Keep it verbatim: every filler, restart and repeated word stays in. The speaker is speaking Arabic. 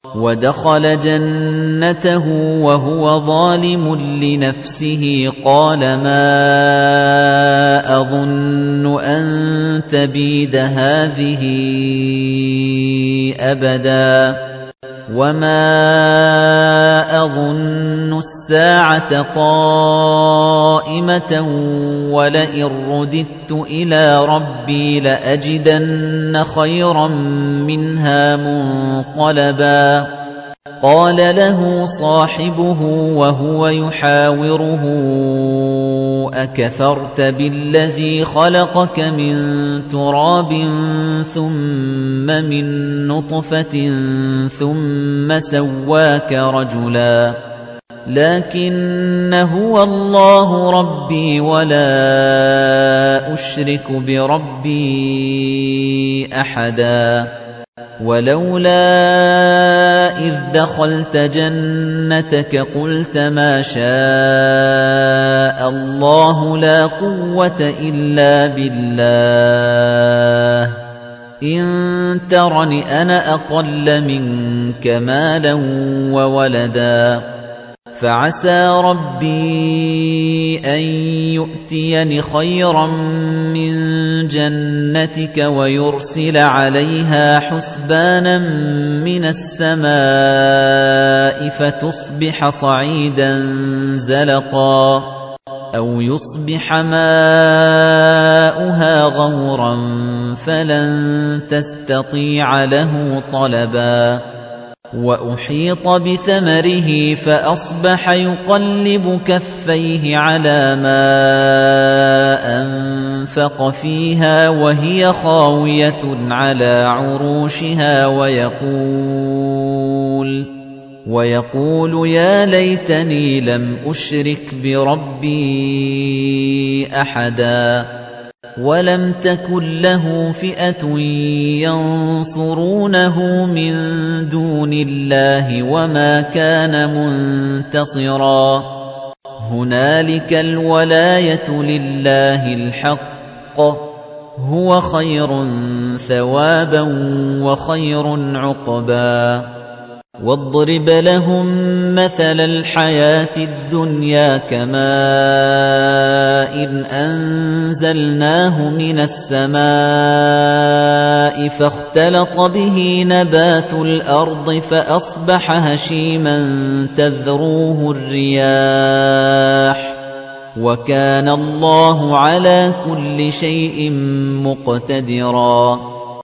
وَدَخَلَ جَنَّتَهُ وَهُوَ ظَالِمٌ لِّنَفْسِهِ قَالَ مَا أَظُنُّ أَن تَبِيدَ هَٰذِهِ أَبَدًا وَمَا أَظُنُّ السَّاعَةَ قَائِمَةً وَلَئِن رُّدِدتُّ إِلَىٰ رَبِّي لَأَجِدَنَّ خَيْرًا مِّنْهَا مُنقَلَبًا قَالَ لَهُ صَاحِبُهُ وَهُوَ يُحَاوِرُهُ أَكَفَرْتَ بِالَّذِي خَلَقَكَ مِن تُرَابٍ ثُمَّ مِن نُّطْفَةٍ ثُمَّ سَوَّاكَ رَجُلًا لَّٰكِنَّ هُوَ اللَّهُ رَبِّي وَلَا أُشْرِكُ بِرَبِّي أَحَدًا وَلَوْلَا إِذْ دَخَلْتَ جَنَّتَكَ قُلْتَ مَا شَاءَ اللَّهُ لَا قُوَّةَ إِلَّا بِاللَّهِ إِن تَرَنِ أَنَا أَقَلَّ مِنكَ مَالًا وَوَلَدًا فَعَسَىٰ رَبِّي أَن يُؤْتِيَنِ خَيْرًا مِّن جَنَّتِكَ وَيُرْسِلَ عَلَيْهَا حُسْبَانًا مِّنَ السَّمَاءِ فَتُصْبِحَ صَعِيدًا زَلَقًا أَوْ يُصْبِحَ مَاؤُهَا غَوْرًا فَلَن تَسْتَطِيعَ لَهُ طَلَبًا وَأُحِيطَ بِثَمَرِهِ فَأَصْبَحَ يُقَلِّبُ كَفَّيْهِ عَلَىٰ مَا أَنفَقَ فِيهَا وَهِيَ خَاوِيَةٌ عَلَىٰ عُرُوشِهَا وَيَقُولُ وَيَقُولُ يَا لَيْتَنِي لَمْ أُشْرِكْ بِرَبِّي أَحَدًا وَلَمْ تَكُن لَّهُ فِئَةٌ يَنصُرُونَهُ مِن دُونِ اللَّهِ وَمَا كَانَ مُنتَصِرًا هُنَالِكَ الْوَلَايَةُ لِلَّهِ الْحَقِّ هُوَ خَيْرٌ ثَوَابًا وَخَيْرٌ عُقْبًا وَاضْرِبْ لَهُم مَّثَلَ الْحَيَاةِ الدُّنْيَا كَمَاءٍ أَنزَلْنَاهُ مِنَ السَّمَاءِ فَاخْتَلَطَ بِهِ نَبَاتُ الْأَرْضِ فَأَصْبَحَ هَشِيمًا تَذْرُوهُ الرِّيَاحُ وَكَانَ اللَّهُ عَلَىٰ كُلِّ شَيْءٍ مُّقْتَدِرًا